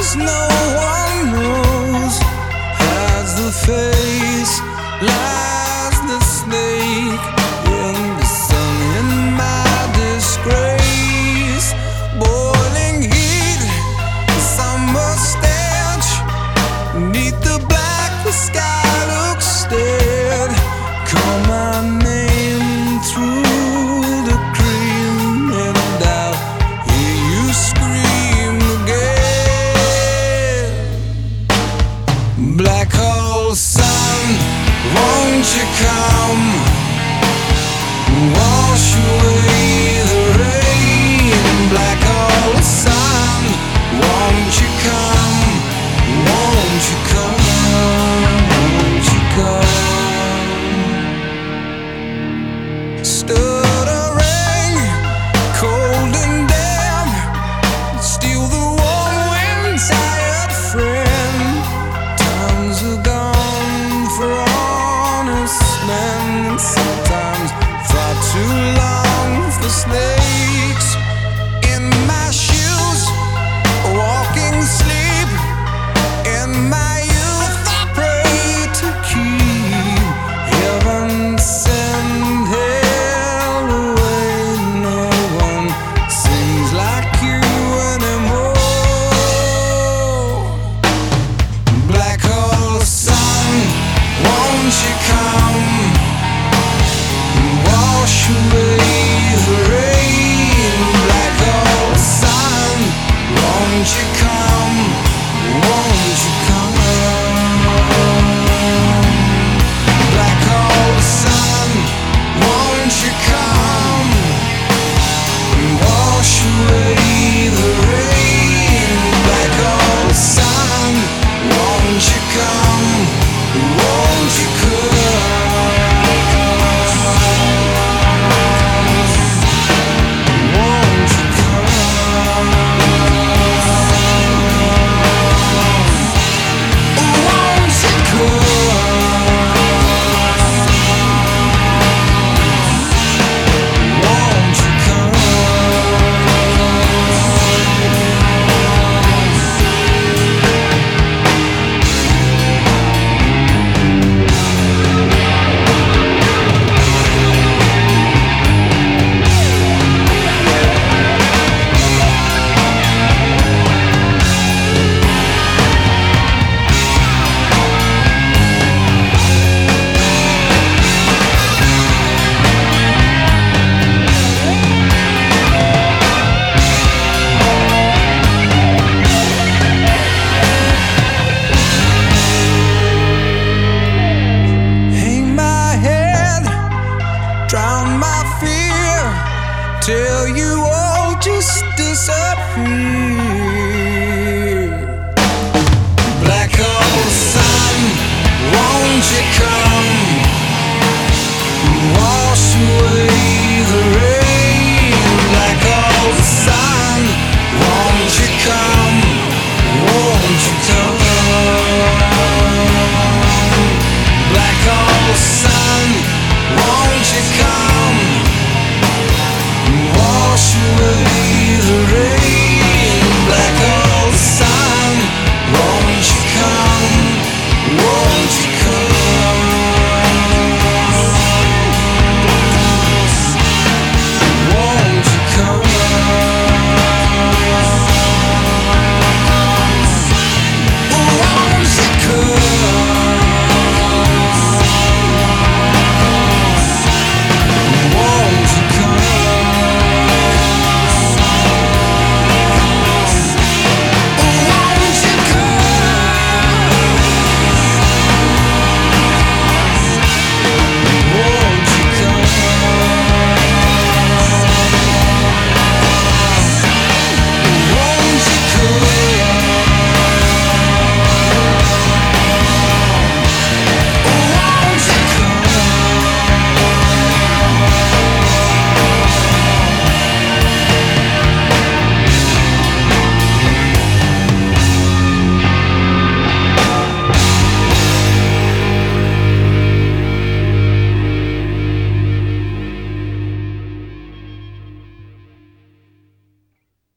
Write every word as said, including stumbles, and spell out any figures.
no one knows. Hides the face, lies the snake in the sun, in my disgrace. Boiling heat, summer stench, neath the black the sky looks dead. Call my name through the cream, and I'll hear you scream again. Black hole sun, won't you come, wash away the rain. Black hole sun, won't you come, won't you come, won't you come. Stuttering, cold and damp, steal the warm wind, tired friend. Times are gone for honest men, and sometimes far too long for snakes. In my shoes, walking sleep. In my youth I pray to keep heaven send hell away. No one sings like you anymore. Black hole sun, won't you come, wash away the rain. Black hole sun, won't you come, won't you come. Black hole sun, won't you come, wash away the rain. Black hole sun, won't you come, won't you come, won't you come, won't you come, won't you come. Hang my head, drown my fear, till you all just disappear. Black hole sun, won't you come,